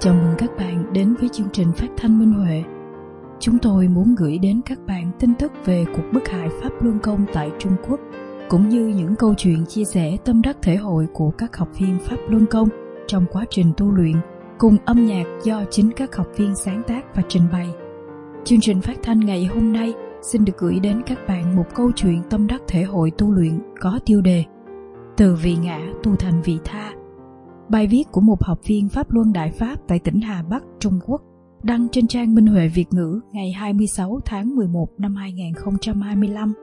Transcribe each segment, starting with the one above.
Chào mừng các bạn đến với chương trình phát thanh Minh Huệ. Chúng tôi muốn gửi đến các bạn tin tức về cuộc bức hại Pháp Luân Công tại Trung Quốc, cũng như những câu chuyện chia sẻ tâm đắc thể hội của các học viên Pháp Luân Công trong quá trình tu luyện, cùng âm nhạc do chính các học viên sáng tác và trình bày. Chương trình phát thanh ngày hôm nay xin được gửi đến các bạn một câu chuyện tâm đắc thể hội tu luyện có tiêu đề Từ vị ngã tu thành vị tha. Bài viết của một học viên Pháp Luân Đại Pháp tại tỉnh Hà Bắc, Trung Quốc, đăng trên trang Minh Huệ Việt ngữ ngày 26 tháng 11 năm 2025.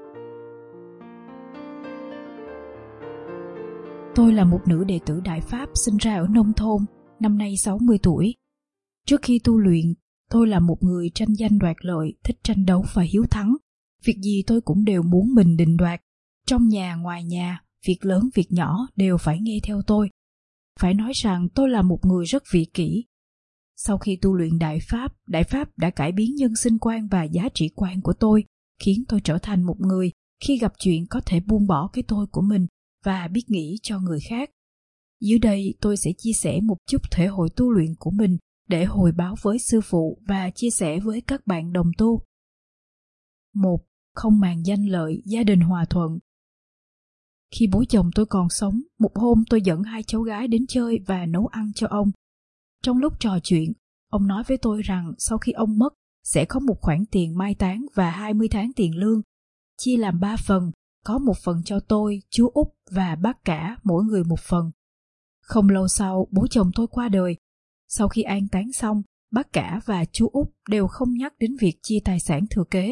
Tôi là một nữ đệ tử Đại Pháp sinh ra ở nông thôn, năm nay 60 tuổi. Trước khi tu luyện, tôi là một người tranh danh đoạt lợi, thích tranh đấu và hiếu thắng. Việc gì tôi cũng đều muốn mình định đoạt. Trong nhà, ngoài nhà, việc lớn, việc nhỏ đều phải nghe theo tôi. Phải nói rằng tôi là một người rất vị kỷ. Sau khi tu luyện Đại Pháp đã cải biến nhân sinh quan và giá trị quan của tôi, khiến tôi trở thành một người khi gặp chuyện có thể buông bỏ cái tôi của mình và biết nghĩ cho người khác. Dưới đây tôi sẽ chia sẻ một chút thể hội tu luyện của mình để hồi báo với sư phụ và chia sẻ với các bạn đồng tu. 1. Không màng danh lợi, gia đình hòa thuận. Khi bố chồng tôi còn sống, một hôm tôi dẫn 2 cháu gái đến chơi và nấu ăn cho ông. Trong lúc trò chuyện, ông nói với tôi rằng sau khi ông mất, sẽ có một khoản tiền mai táng và 20 tháng tiền lương. Chia làm 3 phần, có một phần cho tôi, chú Út và bác cả, mỗi người một phần. Không lâu sau, bố chồng tôi qua đời. Sau khi an táng xong, bác cả và chú Út đều không nhắc đến việc chia tài sản thừa kế.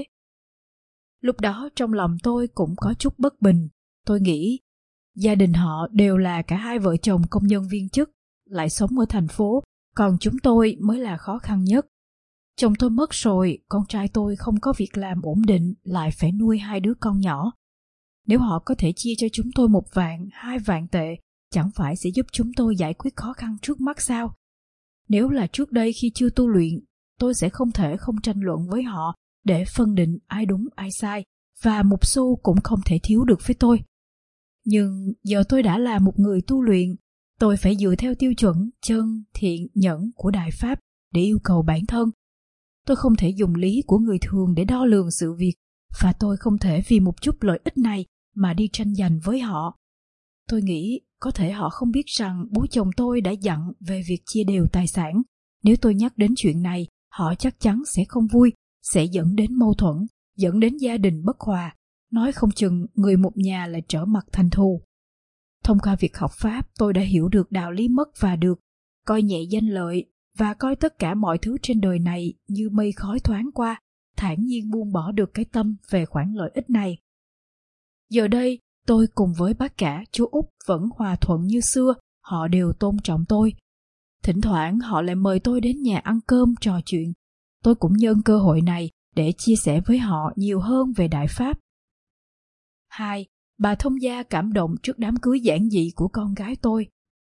Lúc đó trong lòng tôi cũng có chút bất bình. Tôi nghĩ, gia đình họ đều là cả 2 vợ chồng công nhân viên chức, lại sống ở thành phố, còn chúng tôi mới là khó khăn nhất. Chồng tôi mất rồi, con trai tôi không có việc làm ổn định, lại phải nuôi 2 đứa con nhỏ. Nếu họ có thể chia cho chúng tôi 1 vạn, 2 vạn tệ, chẳng phải sẽ giúp chúng tôi giải quyết khó khăn trước mắt sao? Nếu là trước đây khi chưa tu luyện, tôi sẽ không thể không tranh luận với họ để phân định ai đúng ai sai, và một xu cũng không thể thiếu được với tôi. Nhưng giờ tôi đã là một người tu luyện, tôi phải dựa theo tiêu chuẩn chân, thiện, nhẫn của Đại Pháp để yêu cầu bản thân. Tôi không thể dùng lý của người thường để đo lường sự việc, và tôi không thể vì một chút lợi ích này mà đi tranh giành với họ. Tôi nghĩ có thể họ không biết rằng bố chồng tôi đã dặn về việc chia đều tài sản. Nếu tôi nhắc đến chuyện này, họ chắc chắn sẽ không vui, sẽ dẫn đến mâu thuẫn, dẫn đến gia đình bất hòa. Nói không chừng người một nhà lại trở mặt thành thù. Thông qua việc học Pháp, tôi đã hiểu được đạo lý mất và được, coi nhẹ danh lợi và coi tất cả mọi thứ trên đời này như mây khói thoáng qua, thản nhiên buông bỏ được cái tâm về khoản lợi ích này. Giờ đây, tôi cùng với bác cả, chú Út vẫn hòa thuận như xưa, họ đều tôn trọng tôi. Thỉnh thoảng họ lại mời tôi đến nhà ăn cơm trò chuyện. Tôi cũng nhân cơ hội này để chia sẻ với họ nhiều hơn về Đại Pháp. 2. Bà thông gia cảm động trước đám cưới giản dị của con gái tôi.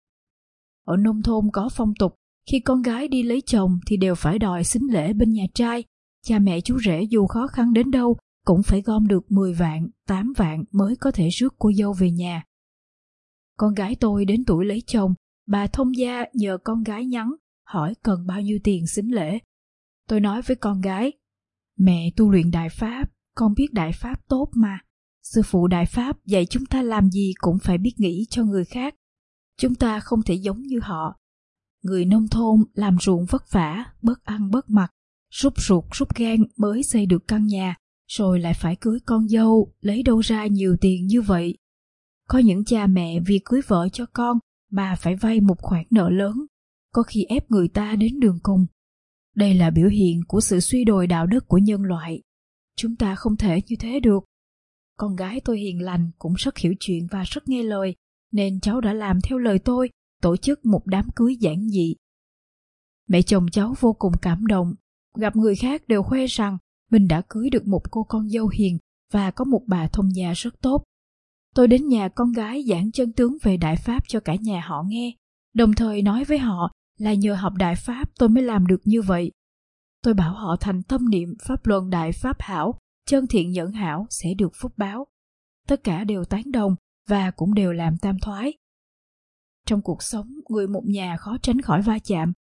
Ở nông thôn có phong tục, khi con gái đi lấy chồng thì đều phải đòi sính lễ bên nhà trai. Cha mẹ chú rể dù khó khăn đến đâu cũng phải gom được 10 vạn, 8 vạn mới có thể rước cô dâu về nhà. Con gái tôi đến tuổi lấy chồng, bà thông gia nhờ con gái nhắn, hỏi cần bao nhiêu tiền sính lễ. Tôi nói với con gái, mẹ tu luyện Đại Pháp, con biết Đại Pháp tốt mà. Sư phụ Đại Pháp dạy chúng ta làm gì cũng phải biết nghĩ cho người khác. Chúng ta không thể giống như họ. Người nông thôn làm ruộng vất vả, bớt ăn bớt mặc, rút ruột rút gan mới xây được căn nhà, rồi lại phải cưới con dâu, lấy đâu ra nhiều tiền như vậy. Có những cha mẹ vì cưới vợ cho con mà phải vay một khoản nợ lớn, có khi ép người ta đến đường cùng. Đây là biểu hiện của sự suy đồi đạo đức của nhân loại. Chúng ta không thể như thế được. Con gái tôi hiền lành, cũng rất hiểu chuyện và rất nghe lời, nên cháu đã làm theo lời tôi, tổ chức một đám cưới giản dị. Mẹ chồng cháu vô cùng cảm động, gặp người khác đều khoe rằng mình đã cưới được một cô con dâu hiền và có một bà thông gia rất tốt. Tôi đến nhà con gái giảng chân tướng về Đại Pháp cho cả nhà họ nghe, đồng thời nói với họ là nhờ học Đại Pháp tôi mới làm được như vậy. Tôi bảo họ thành tâm niệm Pháp Luân Đại Pháp hảo, chân thiện nhẫn hảo sẽ được phúc báo. Tất cả đều tán đồng và cũng đều làm tam thoái. Trong cuộc sống, người một nhà khó tránh khỏi va chạm.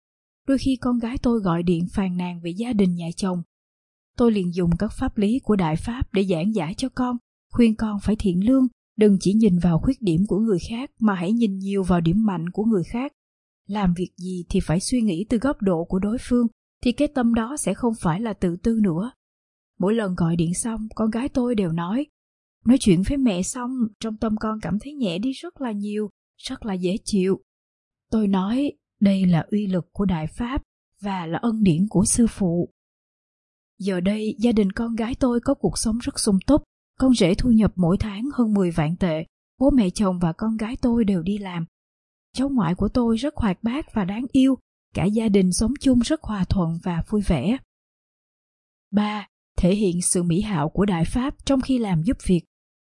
đôi khi con gái tôi gọi điện phàn nàn về gia đình nhà chồng. Tôi liền dùng các pháp lý của Đại Pháp để giảng giải cho con, khuyên con phải thiện lương, đừng chỉ nhìn vào khuyết điểm của người khác mà hãy nhìn nhiều vào điểm mạnh của người khác. Làm việc gì thì phải suy nghĩ từ góc độ của đối phương, thì cái tâm đó sẽ không phải là tự tư nữa. Mỗi lần gọi điện xong, con gái tôi đều nói chuyện với mẹ xong, trong tâm con cảm thấy nhẹ đi rất là nhiều, rất là dễ chịu. Tôi nói, đây là uy lực của Đại Pháp và là ân điển của sư phụ. Giờ đây, gia đình con gái tôi có cuộc sống rất sung túc, con rể thu nhập mỗi tháng hơn 10 vạn tệ, bố mẹ chồng và con gái tôi đều đi làm. Cháu ngoại của tôi rất hoạt bát và đáng yêu, cả gia đình sống chung rất hòa thuận và vui vẻ. 3. Thể hiện sự mỹ hảo của Đại Pháp trong khi làm giúp việc.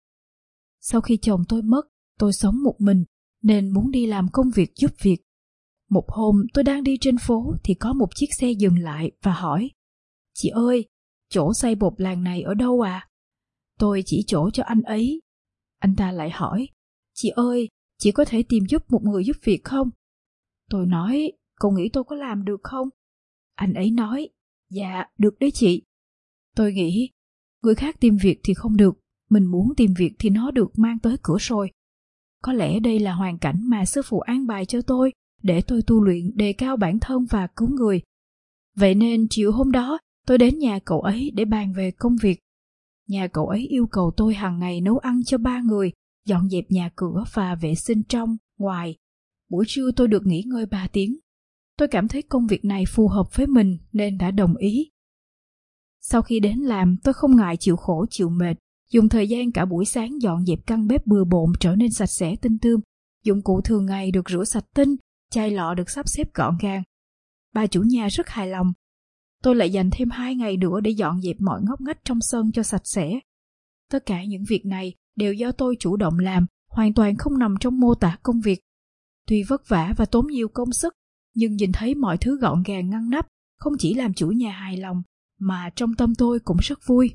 Sau khi chồng tôi mất, tôi sống một mình nên muốn đi làm công việc giúp việc. Một hôm tôi đang đi trên phố thì có một chiếc xe dừng lại và hỏi: "Chị ơi, chỗ xay bột làng này ở đâu à?" Tôi chỉ chỗ cho anh ấy. Anh ta lại hỏi: "Chị ơi, chị có thể tìm giúp một người giúp việc không?" Tôi nói: "Cậu nghĩ tôi có làm được không?" Anh ấy nói: "Dạ, được đấy chị." Tôi nghĩ, người khác tìm việc thì không được, mình muốn tìm việc thì nó được mang tới cửa rồi. Có lẽ đây là hoàn cảnh mà sư phụ an bài cho tôi để tôi tu luyện đề cao bản thân và cứu người. Vậy nên chiều hôm đó tôi đến nhà cậu ấy để bàn về công việc. Nhà cậu ấy yêu cầu tôi hàng ngày nấu ăn cho 3 người, dọn dẹp nhà cửa và vệ sinh trong, ngoài. Buổi trưa tôi được nghỉ ngơi 3 tiếng. Tôi cảm thấy công việc này phù hợp với mình nên đã đồng ý. Sau khi đến làm, tôi không ngại chịu khổ chịu mệt, dùng thời gian cả buổi sáng dọn dẹp căn bếp bừa bộn trở nên sạch sẽ tinh tươm. Dụng cụ thường ngày được rửa sạch tinh, chai lọ được sắp xếp gọn gàng. Bà chủ nhà rất hài lòng. Tôi lại dành thêm 2 ngày nữa để dọn dẹp mọi ngóc ngách trong sân cho sạch sẽ. Tất cả những việc này đều do tôi chủ động làm, hoàn toàn không nằm trong mô tả công việc. Tuy vất vả và tốn nhiều công sức, nhưng nhìn thấy mọi thứ gọn gàng ngăn nắp, không chỉ làm chủ nhà hài lòng, mà trong tâm tôi cũng rất vui.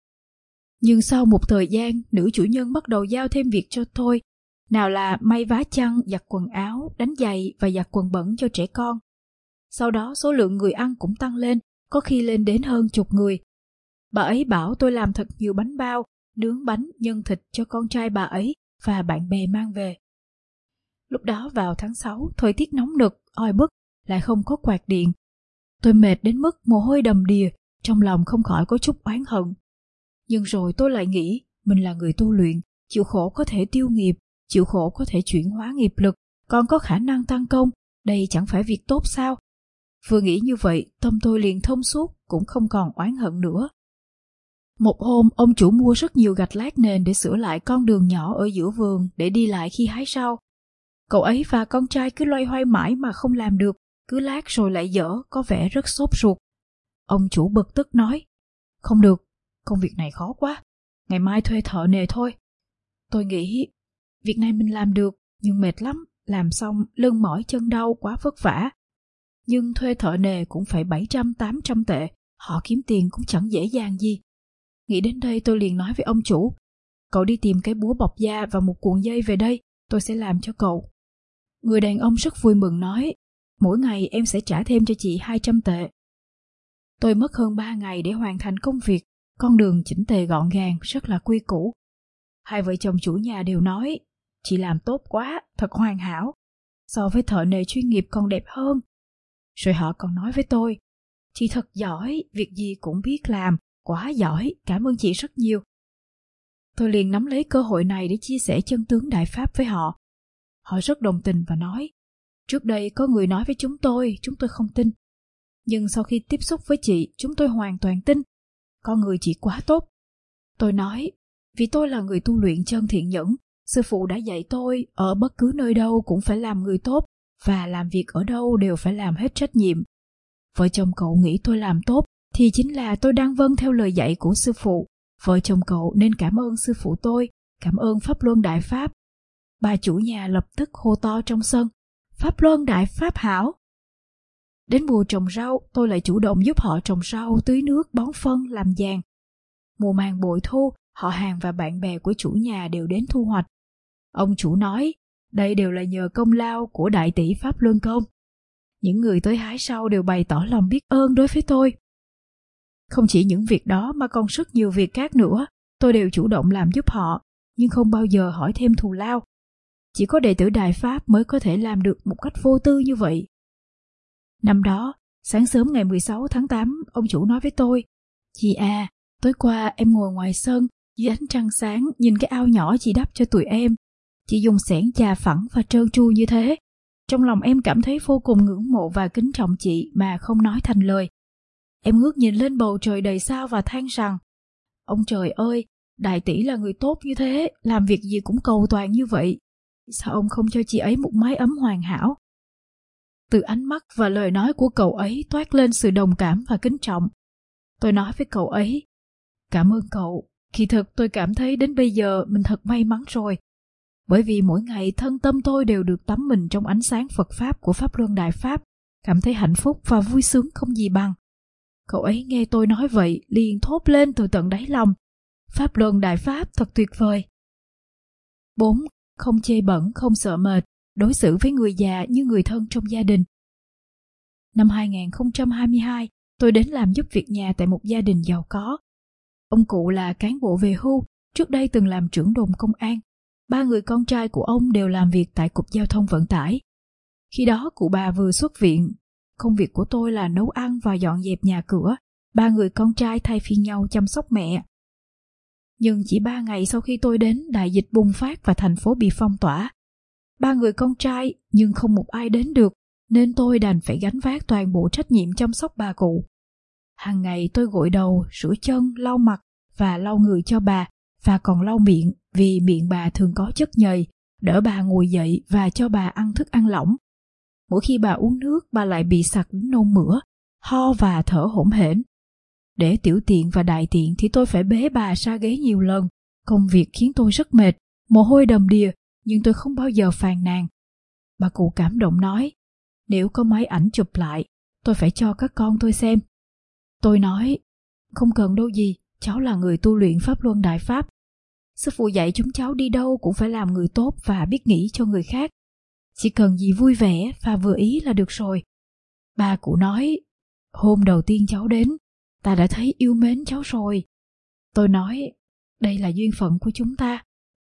Nhưng sau một thời gian, nữ chủ nhân bắt đầu giao thêm việc cho tôi. Nào là may vá chăn, giặt quần áo, đánh giày và giặt quần bẩn cho trẻ con. Sau đó số lượng người ăn cũng tăng lên, có khi lên đến hơn 10 người. Bà ấy bảo tôi làm thật nhiều bánh bao, nướng bánh, nhân thịt cho con trai bà ấy và bạn bè mang về. Lúc đó vào tháng 6, thời tiết nóng nực, oi bức, lại không có quạt điện. Tôi mệt đến mức mồ hôi đầm đìa, trong lòng không khỏi có chút oán hận. Nhưng rồi tôi lại nghĩ, mình là người tu luyện, chịu khổ có thể tiêu nghiệp, chịu khổ có thể chuyển hóa nghiệp lực, còn có khả năng tăng công, đây chẳng phải việc tốt sao? Vừa nghĩ như vậy, tâm tôi liền thông suốt, cũng không còn oán hận nữa. Một hôm, ông chủ mua rất nhiều gạch lát nền để sửa lại con đường nhỏ ở giữa vườn để đi lại khi hái rau. Cậu ấy và con trai cứ loay hoay mãi mà không làm được, cứ lát rồi lại dở, có vẻ rất sốt ruột. Ông chủ bực tức nói: "Không được, công việc này khó quá, ngày mai thuê thợ nề thôi." Tôi nghĩ, việc này mình làm được, nhưng mệt lắm, làm xong lưng mỏi chân đau quá vất vả. Nhưng thuê thợ nề cũng phải 700-800 tệ, họ kiếm tiền cũng chẳng dễ dàng gì. Nghĩ đến đây tôi liền nói với ông chủ: "Cậu đi tìm cái búa bọc da và một cuộn dây về đây, tôi sẽ làm cho cậu." Người đàn ông rất vui mừng nói: "Mỗi ngày em sẽ trả thêm cho chị 200 tệ. Tôi mất hơn 3 ngày để hoàn thành công việc, con đường chỉnh tề gọn gàng, rất là quy củ. Hai vợ chồng chủ nhà đều nói: "Chị làm tốt quá, thật hoàn hảo, so với thợ nề chuyên nghiệp còn đẹp hơn." Rồi họ còn nói với tôi: "Chị thật giỏi, việc gì cũng biết làm, quá giỏi, cảm ơn chị rất nhiều." Tôi liền nắm lấy cơ hội này để chia sẻ chân tướng Đại Pháp với họ. Họ rất đồng tình và nói: "Trước đây có người nói với chúng tôi không tin. Nhưng sau khi tiếp xúc với chị, chúng tôi hoàn toàn tin. Con người chị quá tốt." Tôi nói: "Vì tôi là người tu luyện chân thiện nhẫn, sư phụ đã dạy tôi ở bất cứ nơi đâu cũng phải làm người tốt, và làm việc ở đâu đều phải làm hết trách nhiệm. Vợ chồng cậu nghĩ tôi làm tốt thì chính là tôi đang vâng theo lời dạy của sư phụ. Vợ chồng cậu nên cảm ơn sư phụ tôi, cảm ơn Pháp Luân Đại Pháp." Bà chủ nhà lập tức hô to trong sân: "Pháp Luân Đại Pháp hảo!" Đến mùa trồng rau, tôi lại chủ động giúp họ trồng rau, tưới nước, bón phân, làm giàn. Mùa màng bội thu, họ hàng và bạn bè của chủ nhà đều đến thu hoạch. Ông chủ nói, đây đều là nhờ công lao của đại tỷ Pháp Luân Công. Những người tới hái sau đều bày tỏ lòng biết ơn đối với tôi. Không chỉ những việc đó mà còn rất nhiều việc khác nữa, tôi đều chủ động làm giúp họ, nhưng không bao giờ hỏi thêm thù lao. Chỉ có đệ tử Đại Pháp mới có thể làm được một cách vô tư như vậy. Năm đó, sáng sớm ngày 16 tháng 8, ông chủ nói với tôi, "Chị à, tối qua em ngồi ngoài sân, dưới ánh trăng sáng nhìn cái ao nhỏ chị đắp cho tụi em. Chị dùng xẻng chà phẳng và trơn tru như thế. Trong lòng em cảm thấy vô cùng ngưỡng mộ và kính trọng chị mà không nói thành lời. Em ngước nhìn lên bầu trời đầy sao và than rằng, ông trời ơi, đại tỷ là người tốt như thế, làm việc gì cũng cầu toàn như vậy. Sao ông không cho chị ấy một mái ấm hoàn hảo?" Từ ánh mắt và lời nói của cậu ấy toát lên sự đồng cảm và kính trọng. Tôi nói với cậu ấy, "Cảm ơn cậu, kỳ thực tôi cảm thấy đến bây giờ mình thật may mắn rồi. Bởi vì mỗi ngày thân tâm tôi đều được tắm mình trong ánh sáng Phật Pháp của Pháp Luân Đại Pháp, cảm thấy hạnh phúc và vui sướng không gì bằng." Cậu ấy nghe tôi nói vậy liền thốt lên từ tận đáy lòng, "Pháp Luân Đại Pháp thật tuyệt vời." 4. Không chê bẩn, không sợ mệt, đối xử với người già như người thân trong gia đình. Năm 2022, tôi đến làm giúp việc nhà tại một gia đình giàu có. Ông cụ là cán bộ về hưu, trước đây từng làm trưởng đồn công an. 3 người con trai của ông đều làm việc tại Cục Giao thông Vận tải. Khi đó cụ bà vừa xuất viện. Công việc của tôi là nấu ăn và dọn dẹp nhà cửa. 3 người con trai thay phiên nhau chăm sóc mẹ. Nhưng chỉ 3 ngày sau khi tôi đến, đại dịch bùng phát và thành phố bị phong tỏa. 3 người con trai nhưng không một ai đến được, nên tôi đành phải gánh vác toàn bộ trách nhiệm chăm sóc bà cụ. Hàng ngày tôi gội đầu, rửa chân, lau mặt và lau người cho bà, và còn lau miệng vì miệng bà thường có chất nhầy, đỡ bà ngồi dậy và cho bà ăn thức ăn lỏng. Mỗi khi bà uống nước, bà lại bị sặc đến nôn mửa, ho và thở hổn hển. Để tiểu tiện và đại tiện thì tôi phải bế bà ra ghế nhiều lần. Công việc khiến tôi rất mệt, mồ hôi đầm đìa, nhưng tôi không bao giờ phàn nàn. Bà cụ cảm động nói, "Nếu có máy ảnh chụp lại, tôi phải cho các con tôi xem." Tôi nói, "Không cần đâu dì, cháu là người tu luyện Pháp Luân Đại Pháp. Sư phụ dạy chúng cháu đi đâu cũng phải làm người tốt và biết nghĩ cho người khác. Chỉ cần dì vui vẻ và vừa ý là được rồi." Bà cụ nói, "Hôm đầu tiên cháu đến, ta đã thấy yêu mến cháu rồi." Tôi nói, "Đây là duyên phận của chúng ta."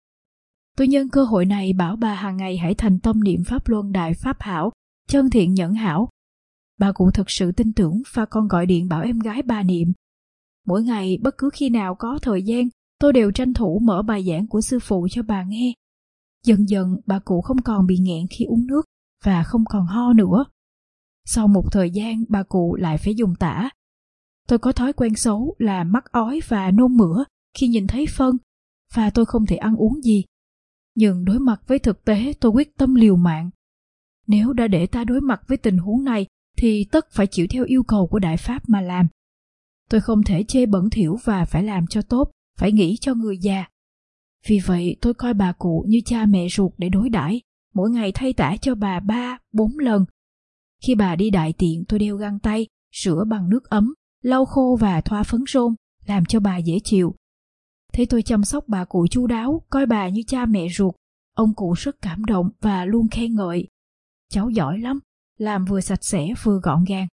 Tôi nhân cơ hội này bảo bà hàng ngày hãy thành tâm niệm Pháp Luân Đại Pháp hảo, chân thiện nhẫn hảo. Bà cụ thực sự tin tưởng và còn gọi điện bảo em gái bà niệm. Mỗi ngày bất cứ khi nào có thời gian, tôi đều tranh thủ mở bài giảng của sư phụ cho bà nghe. Dần dần bà cụ không còn bị nghẹn khi uống nước và không còn ho nữa. Sau một thời gian bà cụ lại phải dùng tả. Tôi có thói quen xấu là mắc ói và nôn mửa khi nhìn thấy phân, và tôi không thể ăn uống gì. Nhưng đối mặt với thực tế, tôi quyết tâm liều mạng. Nếu đã để ta đối mặt với tình huống này thì tất phải chịu theo yêu cầu của Đại Pháp mà làm. Tôi không thể chê bẩn thỉu và phải làm cho tốt, phải nghĩ cho người già. Vì vậy tôi coi bà cụ như cha mẹ ruột để đối đãi, mỗi ngày thay tả cho bà 3-4 lần. Khi bà đi đại tiện, tôi đeo găng tay, rửa bằng nước ấm, lau khô và thoa phấn rôm, làm cho bà dễ chịu. Thấy tôi chăm sóc bà cụ chu đáo, coi bà như cha mẹ ruột, ông cụ rất cảm động và luôn khen ngợi. "Cháu giỏi lắm, làm vừa sạch sẽ vừa gọn gàng."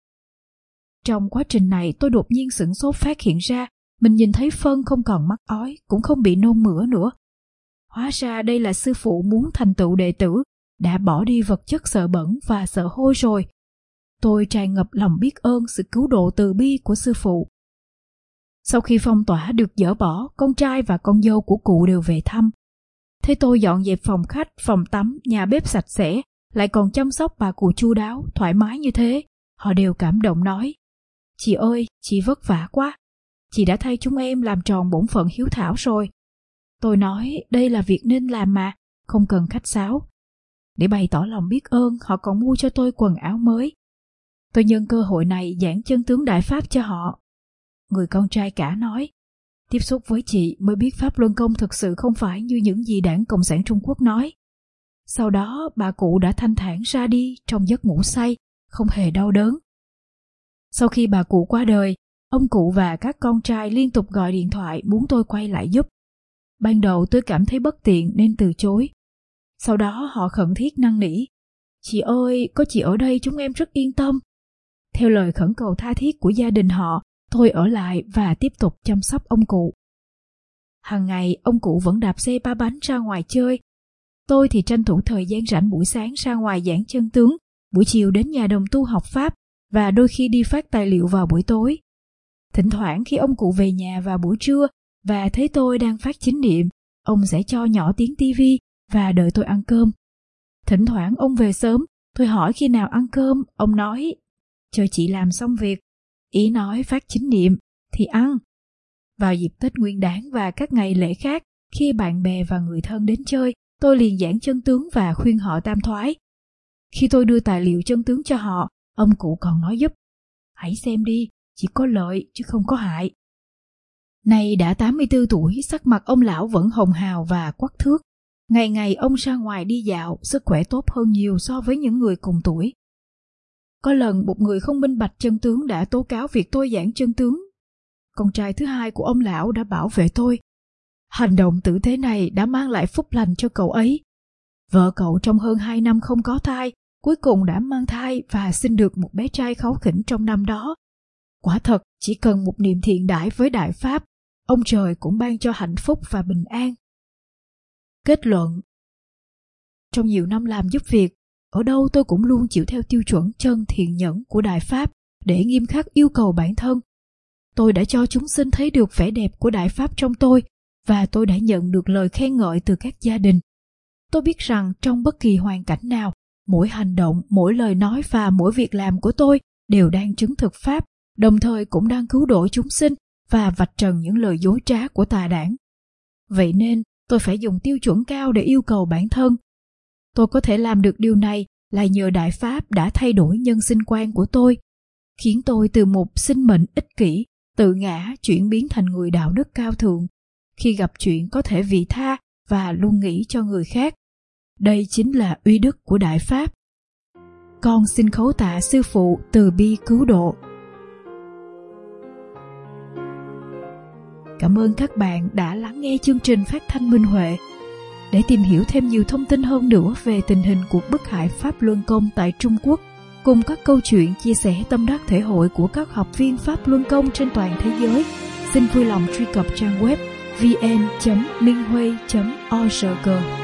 Trong quá trình này tôi đột nhiên sửng sốt phát hiện ra mình nhìn thấy phân không còn mắc ói, cũng không bị nôn mửa nữa. Hóa ra đây là sư phụ muốn thành tựu đệ tử, đã bỏ đi vật chất sợ bẩn và sợ hôi rồi. Tôi tràn ngập lòng biết ơn sự cứu độ từ bi của sư phụ. Sau khi phong tỏa được dỡ bỏ, con trai và con dâu của cụ đều về thăm. Thấy tôi dọn dẹp phòng khách, phòng tắm, nhà bếp sạch sẽ, lại còn chăm sóc bà cụ chu đáo, thoải mái như thế, họ đều cảm động nói, "Chị ơi, chị vất vả quá. Chị đã thay chúng em làm tròn bổn phận hiếu thảo rồi." Tôi nói, đây là việc nên làm mà, không cần khách sáo. Để bày tỏ lòng biết ơn, họ còn mua cho tôi quần áo mới. Tôi nhân cơ hội này giảng chân tướng Đại Pháp cho họ. Người con trai cả nói, "Tiếp xúc với chị mới biết Pháp Luân Công thực sự không phải như những gì Đảng Cộng sản Trung Quốc nói." Sau đó bà cụ đã thanh thản ra đi trong giấc ngủ say, không hề đau đớn. Sau khi bà cụ qua đời, ông cụ và các con trai liên tục gọi điện thoại muốn tôi quay lại giúp. Ban đầu tôi cảm thấy bất tiện nên từ chối. Sau đó họ khẩn thiết năn nỉ, Chị ơi, có chị ở đây chúng em rất yên tâm. Theo lời khẩn cầu tha thiết của gia đình họ, tôi ở lại và tiếp tục chăm sóc ông cụ. Hàng ngày, ông cụ vẫn đạp xe ba bánh ra ngoài chơi. Tôi thì tranh thủ thời gian rảnh buổi sáng ra ngoài giảng chân tướng, buổi chiều đến nhà đồng tu học Pháp và đôi khi đi phát tài liệu vào buổi tối. Thỉnh thoảng khi ông cụ về nhà vào buổi trưa và thấy tôi đang phát chính niệm, ông sẽ cho nhỏ tiếng tivi và đợi tôi ăn cơm. Thỉnh thoảng ông về sớm, tôi hỏi khi nào ăn cơm, ông nói, chờ chị làm xong việc. Ý nói phát chính niệm thì ăn. Vào dịp Tết Nguyên Đán và các ngày lễ khác, khi bạn bè và người thân đến chơi, tôi liền giảng chân tướng và khuyên họ tam thoái. Khi tôi đưa tài liệu chân tướng cho họ, ông cụ còn nói giúp, hãy xem đi, chỉ có lợi chứ không có hại. Nay đã 84 tuổi, sắc mặt ông lão vẫn hồng hào và quắc thước. Ngày ngày ông ra ngoài đi dạo, sức khỏe tốt hơn nhiều so với những người cùng tuổi. Có lần một người không minh bạch chân tướng đã tố cáo việc tôi giảng chân tướng. Con trai thứ hai của ông lão đã bảo vệ tôi. Hành động tử tế này đã mang lại phúc lành cho cậu ấy. Vợ cậu trong hơn 2 năm không có thai, cuối cùng đã mang thai và sinh được một bé trai kháu khỉnh trong năm đó. Quả thật, chỉ cần một niềm thiện đãi với Đại Pháp, ông trời cũng ban cho hạnh phúc và bình an. Kết luận. Trong nhiều năm làm giúp việc, ở đâu tôi cũng luôn chịu theo tiêu chuẩn chân thiện nhẫn của Đại Pháp để nghiêm khắc yêu cầu bản thân. Tôi đã cho chúng sinh thấy được vẻ đẹp của Đại Pháp trong tôi và tôi đã nhận được lời khen ngợi từ các gia đình. Tôi biết rằng trong bất kỳ hoàn cảnh nào, mỗi hành động, mỗi lời nói và mỗi việc làm của tôi đều đang chứng thực Pháp, đồng thời cũng đang cứu độ chúng sinh và vạch trần những lời dối trá của tà đảng. Vậy nên, tôi phải dùng tiêu chuẩn cao để yêu cầu bản thân. Tôi có thể làm được điều này là nhờ Đại Pháp đã thay đổi nhân sinh quan của tôi, khiến tôi từ một sinh mệnh ích kỷ, tự ngã chuyển biến thành người đạo đức cao thượng, khi gặp chuyện có thể vị tha và luôn nghĩ cho người khác. Đây chính là uy đức của Đại Pháp. Con xin khấu tạ sư phụ từ bi cứu độ. Cảm ơn các bạn đã lắng nghe chương trình phát thanh Minh Huệ. Để tìm hiểu thêm nhiều thông tin hơn nữa về tình hình cuộc bức hại Pháp Luân Công tại Trung Quốc, cùng các câu chuyện chia sẻ tâm đắc thể hội của các học viên Pháp Luân Công trên toàn thế giới, xin vui lòng truy cập trang web vn.minhui.org.